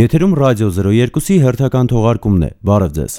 Եթերում ռադիո 02-ի հերթական թողարկումն է, բարև ձեզ։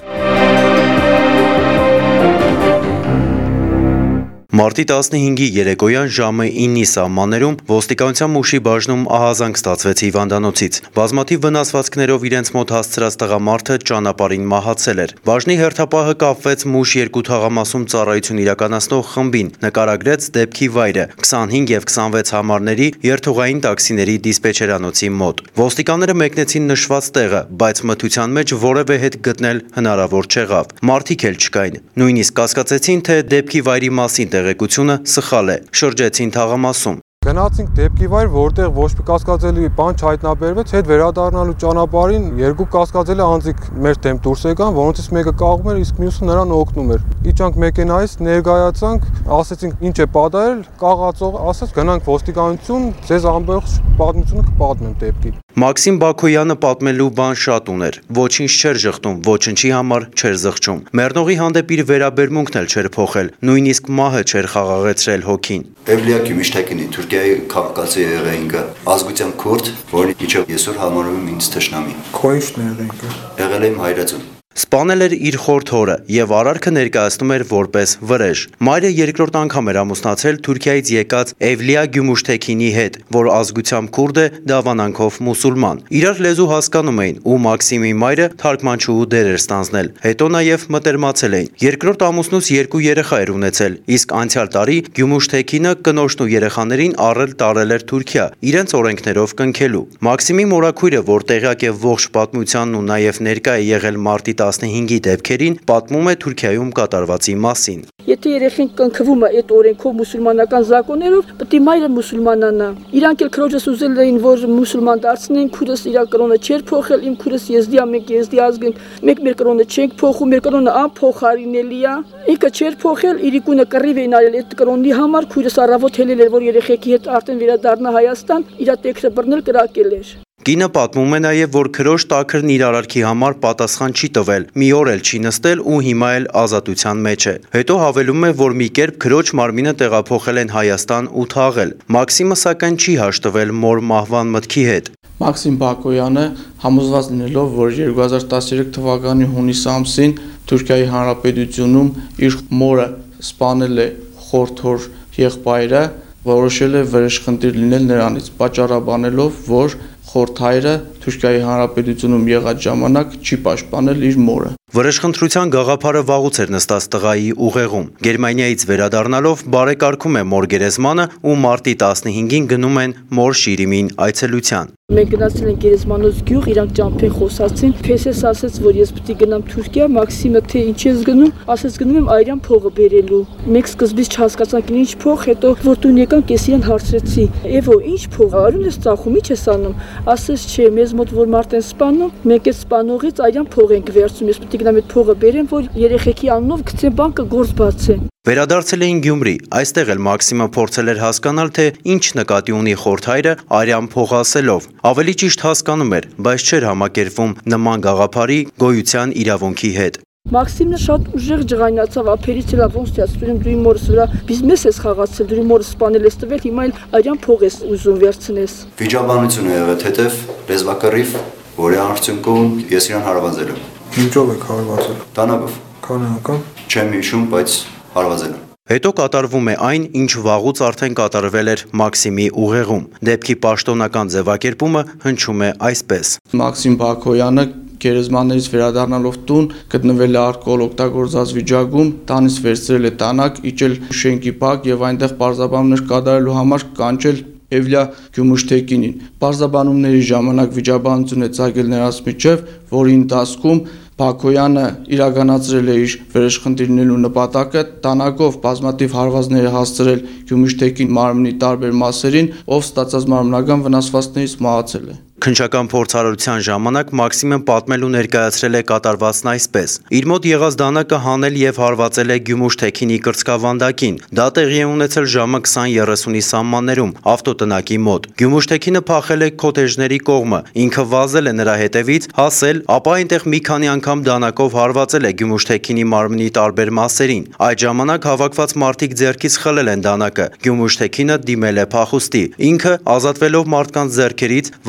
Մարտի 15-ի երեկոյան ժամը 9-ի սահմաններում ոստիկանության մուշի բաժնում ահազանգ ստացվեց հիվանդանոցից։ Բազմաթիվ վնասվածքներով իրենց մոտ հասցրած տղամարդը ճանապարհին մահացել էր։ Բաժնի հերթապահը կապվեց մուշ 2 թաղամասում ծառայություն իրականացնող խմբին, նկարագրեց դեպքի վայրը 25 և 26 համարների երթուղային տաքսիների դիսպեչերանոցի մոտ։ Ոստիկանները մեկնեցին նշված տեղը, բայց մթության մեջ որևէ հետ գտնել հնարավոր չեղավ։ Մարդիկ էլ չկային։ Նույնիսկ կասկածեցին, թե դեպքի վայրի մասին տեղեկությունը սխալ է, շրջեցին թաղամասում։ Գնացինք դեպքի վայր, որտեղ ոչ մի կասկածելի բան չհայտնաբերվեց, հետ վերադառնալու ճանապարհին երկու կասկածելի անձիկ մեր դեմ դուրս եկան, որոնցից մեկը կաղում էր, իսկ մյուսը նրան օգնում էր։ Իջանք մեքենայից, ներկայացանք, ասեցինք ինչ է պատահել, կաղացող ասաց գնանք ոստիկանություն, ձեզ ամբողջ պատմությունը կպատմեմ դեպքի։ Մաքսիմ Բաքոյանը պատմելու բան շատ ուներ, ոչինչ չէր ժխտում, ոչնչի համար չէր զղջում։ Մեռնողի հանդեպ իր վերաբերմունքն էլ չէր փոխել, նույնիսկ մահը չէր խաղաղեցրել հոգին։ Էվլիա Գյումիշտեքինի Թուրքիայի քաղաքացի եղել ինքը, ազգությամբ քուրդ, որի իջը այսօր համարում եմ ինձ թշնամի։ Քո ի՞նչն եղել ինքը։ Եղել եմ հայրացուն։ Սպանել էր իր խորթ հորը և արարքը ներկայացնում էր որպես վրեժ։ Մայրը երկրորդ անգամ էր ամուսնացել Թուրքիայից եկած Էվլիա Գյումուշտեքինի հետ, որ ազգությամբ քուրդ է, դավանանքով մուսուլման։ Իրար լեզու հասկանում էին, ու Մաքսիմի մայրը թարգմանչուհու դեր էր ստանձնել, հետո նաև մտերմացել էին։ Երկրորդ ամուսնուց 2 երեխա էր ունեցել, իսկ անցյալ տարի Գյումուշտեքինը կնոջն ու երեխաներին առել տարել էր Թուրքիա, իրենց օրենքներով կնքելու։ Մաքսիմի մորաքույրը, որ տեղյակ է ողջ պատմությանն ու նաև ներկա է եղել մարտի 15-ի դեպքերին, պատմում է Թուրքիայում կատարվածի մասին։ Եթե երեխին կնքվում է այդ օրենքով մուսուլմանական զակոններով, պետք է մայրը մուսուլմանանա։ Իրանք էլ քրոջս ուզել էին, որ մուսուլման դարձնեն, քուրս իր կրոնը չէր փոխել, իմ քուրս եզդիա, մենք եզդի ազգ ենք, մենք մեր կրոնը չենք փոխում, մեր կրոնը անփոխարինելի է։ Ինքը չէր փոխել, իր կունը կռիվ էին արել այդ կրոնի համար, քուրս առավոտ հելել էր, որ երեխեքի հետ արդեն վերադառնա Հայաստան, իր տեքստը բռնել կրակել էր։ Կինը պատմում է նաև, որ քրոջ տաքրն իր արարքի համար պատասխան չի տվել, մի օր էլ չի նստել ու հիմա էլ ազատության մեջ է։ Հետո հավելում է, որ մի կերպ քրոջ մարմինը տեղափոխել են Հայաստան ու թաղել։ Մաքսիմը սակայն չի հաշտվել մոր մահվան մտքի հետ։ Մաքսիմ Բաքոյանը համոզված լինելով, որ 2013 թվականի հունիս ամսին Թուրքիայի Հանրապետությունում իր մորը սպանել է խորթ հոր եղբայրը, որոշել է վրեժխնդիր լինել նրանից, պատճառաբանելով, որ խորթ հայրը Թուրքիայի Հանրապետությունում եղած ժամանակ չի պաշտպանել իր մորը։ Վրեժխնդրության գաղափարը վաղուց էր նստած տղայի ուղեղում։ Գերմանիայից վերադառնալով բարեկարգում է մոր գերեզմանը ու մարտի 15-ին գնում են մոր Շիրիմին այցելության։ Մենք գնացել ենք Գերեզմանոց գյուղ, իրանք ճամփեն խոսացին, Փեսես ասաց, որ ես պետք է գնամ Թուրքիա, Մաքսիմը թե ինչ ես գնում, ասաց գնում եմ Այրան փողը բերելու։ Մենք սկզբից չհասկացանք ինչ փող, հետո որ տուն եկանք, ես իրան հարցրեցի. «Էվո, ինչ փող, արուն ես ծախում, ի՞նչ ես անում»։ Ասաց չէ, մեզ մոտ որ մարդ են սպանում, մենք այդ սպանողից Այրան փող ենք վերցնում, ես պետք է գնամ այդ փողը բերեմ, որ երեխեքի անունով գցեմ բանկը գործ բացեն։ Վերադարձել էին Գյումրի, այստեղ էլ Մաքսիմը փորձել էր հասկանալ, թե ինչ նկատի ունի խորթ հայրը Արյան փող ասելով։ Ավելի ճիշտ հասկանում էր, բայց չէր համակերպվում նման գաղափարի գոյության իրավունքի հետ։ Մաքսիմը շատ ուժեղ ջղայնացավ, ափերից էլա ոնց թե ասում դու իմ մորս վրա բիզնես ես խաղացել, դու իմ մորը սպանել ես տվել, հիմա էլ Արյան փող ես ուզում վերցնես։ Վիճաբանություն է եղել, հետև լեզվակռիվ, որի արդյունքում ես իրան հարվածել եմ։ Ինչով եք հարվածել։ Տանակով։ Քանի անգամ։ Չեմ հիշում, բայց հարվածել եմ։ Հետո կատարվում է այն, ինչ վաղուց արդեն կատարվել էր Մաքսիմի ուղեղում։ Դեպքի պաշտոնական ձևակերպումը հնչում է այսպես. Մաքսիմ Բաքոյանը գերեզմաններից վերադառնալով տուն գտնվել է ալկոհոլ օգտագործած վիճակում, տանից վերցրել է տանակ, իջել շենքի բակ եւ այնտեղ պարզաբանումներ կատարելու համար կանչել Էվլիա Գյումուշտեքինին։ Պարզաբանումների ժամանակ վիճաբանություն է ծագել նրանց միջև, որի ընթացքում Բաքոյանը իրականացրել է իր վրեժխնդիրնելու նպատակը, տանակով բազմաթիվ հարվածներ է հասցրել Գյումուշտեքին մարմնի տարբեր մասերին, ով ստացած մարմնական վնասվածքներից մահացել է։ Քննչական փորձառության ժամանակ Մաքսիմը պատմել ու ներկայացրել է կատարվածն այսպես. իր մոտ եղած դանակը հանել եւ հարվածել է Գյումուշտեքինի կրծքավանդակին։ Դա տեղի է ունեցել ժամը 20:30-ի սահմաններում ավտոտնակի մոտ։ Գյումուշտեքինը փախել է քոթեջների կողմը, ինքը վազել է նրա հետևից, հասել, ապա այնտեղ մի քանի անգամ դանակով հարվածել է Գյումուշտեքինի մարմնի տարբեր մասերին։ Այդ ժամանակ հավաքված մարդիկ ձեռքից խլել են դանակը։ Գյումուշտեքինը դիմել է փախուստի։ Ինքը ազատվելով մարդկանց ձեռքերից վազել է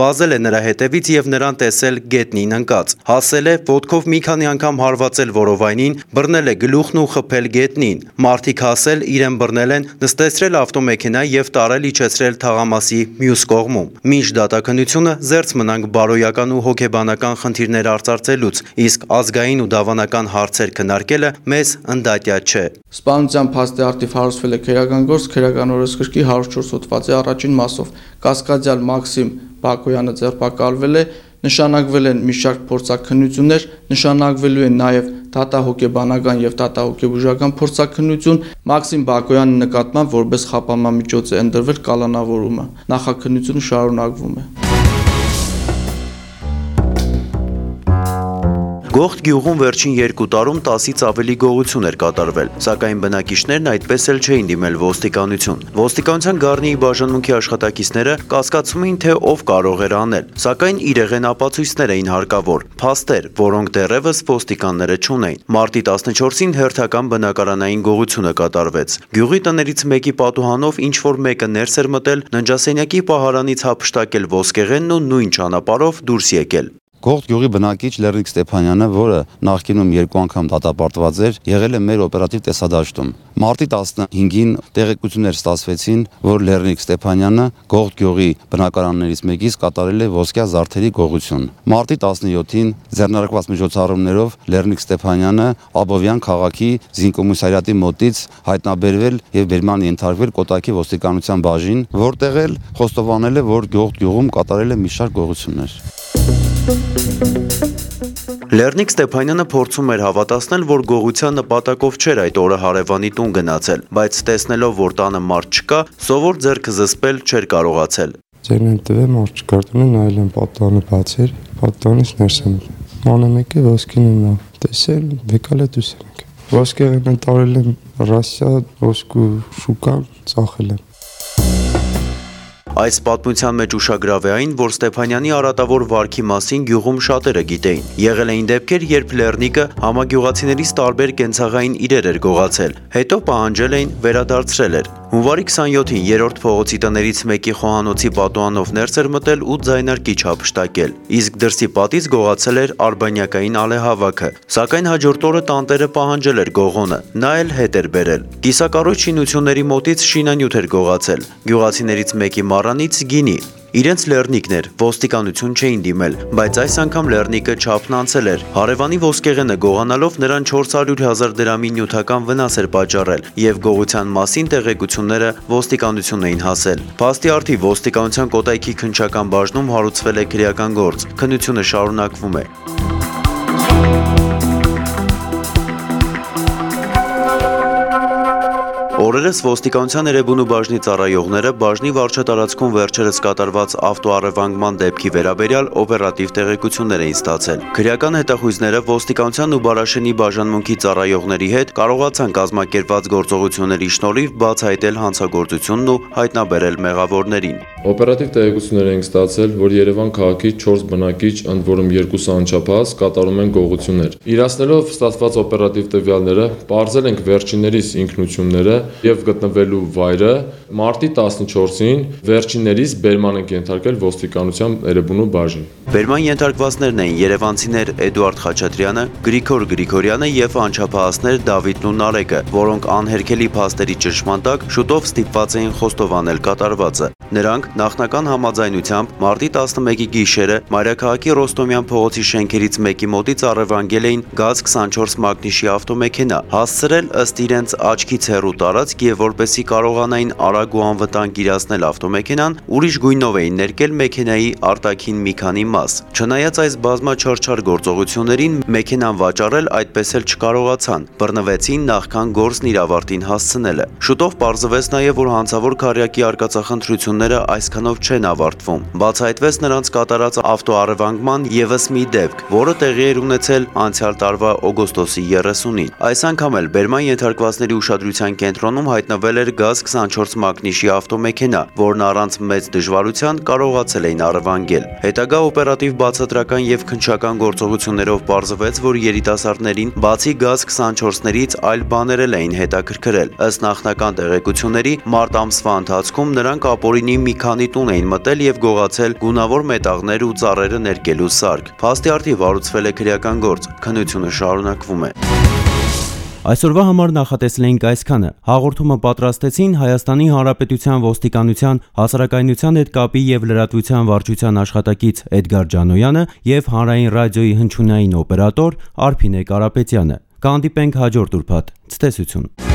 նրա հետևից եւ նրան տեսել գետնին ընկած։ Հասել է ոտքով մի քանի անգամ հարվածել որովայնին, բռնել է գլուխն ու խփել գետնին։ Մարդիկ հասել, իրեն բռնել են, նստեցրել ավտոմեքենա եւ տարել իջեցրել թաղամասի մյուս կողմում։ Մինչ դատաքննությունը զերծ մնանք բարոյական ու հոգեբանական խնդիրներ արծարծելուց, իսկ ազգային ու դավանական հարցեր քննարկելը մեզ ընդդատյա չէ։ Սպանության փաստի արդիվ հարուցվել է քերական գործ քերական օրենսգրքի 104 հոդվածի առաջին մասով։ Կասկադյալ Մաքսիմ Բակոյանը ձերբակալվել է, նշանակվել են մի շարք փորձաքննություններ, նշանակվելու են նաև դատահոգեբանական եւ դատահոգեբուժական փորձաքննություն։ Մաքսիմ Բակոյանի նկատմամբ որպես խափանմամիջոց է ընդրվել կալանավորումը։ Նախաքննությունը շարունակվում է։ Գողթ գյուղում վերջին 2 տարում 10-ից ավելի գողություն էր կատարվել, սակայն բնակիչներն այդպես էլ չէին դիմել ոստիկանություն։ Ոստիկանության Գառնիի բաժանմունքի աշխատակիցները կասկածում էին, թե ով կարող էր անել, սակայն իրեղեն ապացույցներ էին հարկավոր, փաստեր, որոնք դեռևս ոստիկանները չունեին։ Մարտի 14-ին հերթական բնակարանային գողությունը կատարվեց։ Գյուղի տներից մեկի պատուհանով ինչ-որ մեկը ներս էր մտել, ննջասենյակի պահարանից հափշտակել ոսկեղենն ու նույն ճանապարհով դուրս եկել։ Գողթ գյուղի բնակիչ Լեռնիկ Ստեփանյանը, որը նախկինում 2 անգամ դատապարտված էր, եղել է մեր օպերատիվ տեսադաշտում։ Մարտի 15-ին տեղեկություններ ստացվեցին, որ Լեռնիկ Ստեփանյանը Գողթ գյուղի բնակարաններից մեկից կատարել է ոսկյա զարդերի գողություն։ Մարտի 17-ին ձեռնարկված միջոցառումներով Լեռնիկ Ստեփանյանը Աբովյան քաղաքի զինկոմիսարիատի մոտից հայտնաբերվել եւ բերման ենթարկվել Կոտայքի ոստիկանության բաժին, որտեղ էլ խոստովանել է, որ Գողթ գյուղում կատարել է մի շարք գողություններ։ Լեռնիկ Ստեփանյանը փորձում էր հավատացնել, որ գողության նպատակով չէր այդ օրը հարևանի տուն գնացել, բայց տեսնելով, որ տանը մարդ չկա, սովոր ձեռքը զսպել չէր կարողացել։ Ձերն են տվել մարդ չկար տունը, նայել եմ պատտանը բաց էր, պատտանից ներս եմ մանամեկ է ոսկին եմ տեսել, եկալ է դուրս եմ։ Ոսկեղենը տարել եմ Ռասիա ոսկու շուկան ծախել եմ։ Այս պատմության մեջ ուշագրավ է այն, որ Ստեփանյանի արատավոր վարքի մասին գյուղում շատերը գիտեին։ Եղել էին դեպքեր, երբ Լեռնիկը համագյուղացիներից տարբեր կենցաղային իրեր էր գողացել, հետո պահանջել էին, վերադարձրել էր։ Հունվարի 27-ին 3-րդ փողոցի տներից մեկի խոհանոցի պատուհանով ներս էր մտել ու ձայնարկիչ հափշտակել, իսկ դրսի պատից գողացել էր արբանյակային ալեհավաքը, սակայն հաջորդ օրը տանտերը պահանջել էր գողոնը, նա էլ հետ էր բերել։ Կիսակառույց շինությունների մոտից շինանյութ էր գողացել, գյուղացիներից մեկի մառանից գինի։ Իրենց Լեռնիկն էր, ոստիկանություն չէին դիմել, բայց այս անգամ Լեռնիկը չափն անցել էր։ Հարևանի ոսկեղենը գողանալով նրան 400,000 դրամի նյութական վնաս էր պատճառել եւ գողության մասին տեղեկությունները ոստիկանություն էին հասել։ Փաստի արդիվ ոստիկանության Կոտայքի քննչական բաժնում հարուցվել է քրեական գործ։ Քննությունը շարունակվում է։ Օրերս ոստիկանության Էրեբունու բաժնի ծառայողները բաժնի վարչատարածքում վերջերս կատարված ավտոառևանգման դեպքի վերաբերյալ օպերատիվ տեղեկություններ էին ստացել։ Քրեական հետախույզները ոստիկանության ու Բարաշենի բաժանմունքի ծառայողների հետ կարողացան կազմակերպված գործողությունների շնորհիվ բացահայտել հանցագործությունն ու հայտնաբերել մեղավորներին։ Օպերատիվ տեղեկություններ ենք ստացել, որ Երևան քաղաքի 4 բնակիչ, ընդ որում 2 անչափահաս, կատարում են գողություններ։ Իրացնելով ստացված օպերատիվ տվյալները, պարզել ենք վերջիններիս ինքնությունները եւ գտնվելու վայրը, մարտի 14-ին վերջիններիս բերման ենք ենթարկել ոստիկանության Էրեբունու բաժին։ Բերման ենթարկվածներն էին երևանցիներ Էդուարդ Խաչատրյանը, Գրիգոր Գրիգորյանը եւ անչափահասներ Դավիթն ու Նարեկը, որոնք անհերքելի փաստերի ճնշման տակ շուտով ստիպված էին խոստովանել կատարվածը։ Նրանք նախնական համաձայնությամբ մարտի 11-ի գիշերը Մայրաքաղաքի Ռոստոմյան փողոցի շենքերից մեկի մոտից առևանգել էին գազ 24 մագնիշի ավտոմեքենա, հասցրել ըստ իրենց աչքից հեռու տարածք եւ որպեսզի կարողանային արագ ու անվտանգ իրացնել ավտոմեքենան, ուրիշ գույնով էին ներկել մեքենայի արտաքին մի քանի մաս։ Չնայած այս բազմաչարչար գործողություններին մեքենան վաճառել այդպես էլ չկարողացան, բռնվեցին նախքան գործն իր ավարտին հասցնելը։ Շուտով պարզվեց նաեւ, որ հանցավոր քարյակի արկածախնդրությունները այսքանով չեն ավարտվում։ Բացահայտվեց նրանց կատարած ավտոառևանգման եւս մի դեպք, որը տեղի էր ունեցել անցյալ տարվա օգոստոսի 30-ին։ Այս անգամ էլ բերման ենթարկվածների ուշադրության կենտրոնում հայտնվել էր գազ 24 մագնիշի ավտոմեքենա, որն առանց մեծ դժվարության կարողացել էին առևանգել։ Հետագա օպերատիվ բացատրական եւ քննչական գործողություններով պարզվեց, որ երիտասարդներին բացի գազ 24-ներից այլ բաներ էլ էին հետաքրքրել։ Ըստ նախնական տեղեկությունների, մարտ ամսվա ընթացքում նրանք ապօրինի մի քանի քանի տուն էին մտել եւ գողացել գունավոր մետաղներ ու ծառերը ներկելու սարք։ Փաստի արդի վարուցվել է քրեական գործ։ Քննությունը շարունակվում է։ Այսօրվա համար նախատեսել էինք այսքանը։ Հաղորդումը պատրաստեցին Հայաստանի Հանրապետության ոստիկանության հասարակայնության հետ կապի եւ լրատվության վարչության աշխատակից Էդգար Ջանոյանը եւ Հանրային ռադիոյի հնչյունային օպերատոր Արփինե Կարապետյանը։ Կհանդիպենք հաջորդ ուրբաթ։ Ցտեսություն։